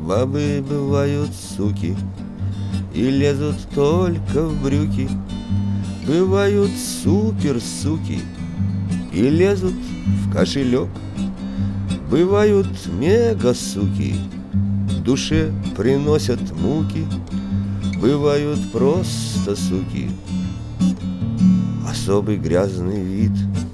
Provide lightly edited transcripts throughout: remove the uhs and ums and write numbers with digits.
Бабы бывают суки и лезут только в брюки. Бывают супер-суки и лезут в кошелек. Бывают мега-суки, душе приносят муки. Бывают просто суки, особый грязный вид.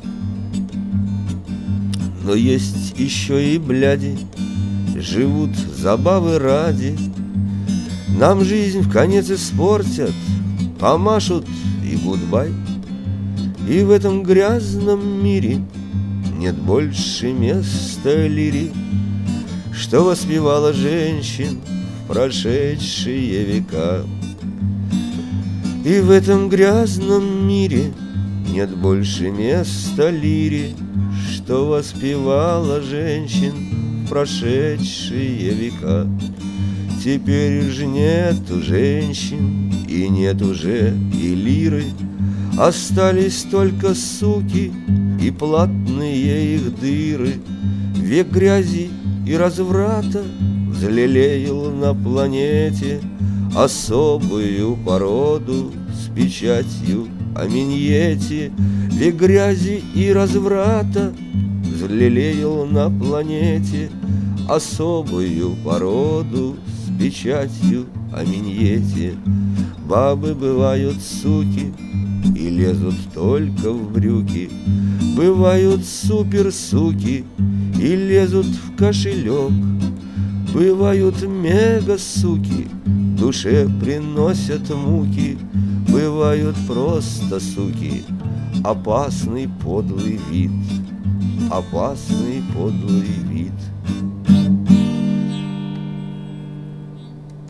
Но есть еще и бляди, живут забавы ради. Нам жизнь вконец испортят, помашут и гудбай. И в этом грязном мире нет больше места лире, что воспевала женщин в прошедшие века. И в этом грязном мире нет больше места лире, что воспевала женщин в прошедшие века. Теперь же нету женщин и нет уже и лиры. Остались только суки и платные их дыры. Век грязи и разврата взлелеял на планете особую породу с печатью о миньете. Век грязи и разврата взлелеял на планете особую породу с печатью о миньете. Бабы бывают суки и лезут только в брюки. Бывают супер-суки и лезут в кошелек. Бывают мега-суки, душе приносят муки. Бывают просто суки, опасный подлый вид, опасный подлый вид.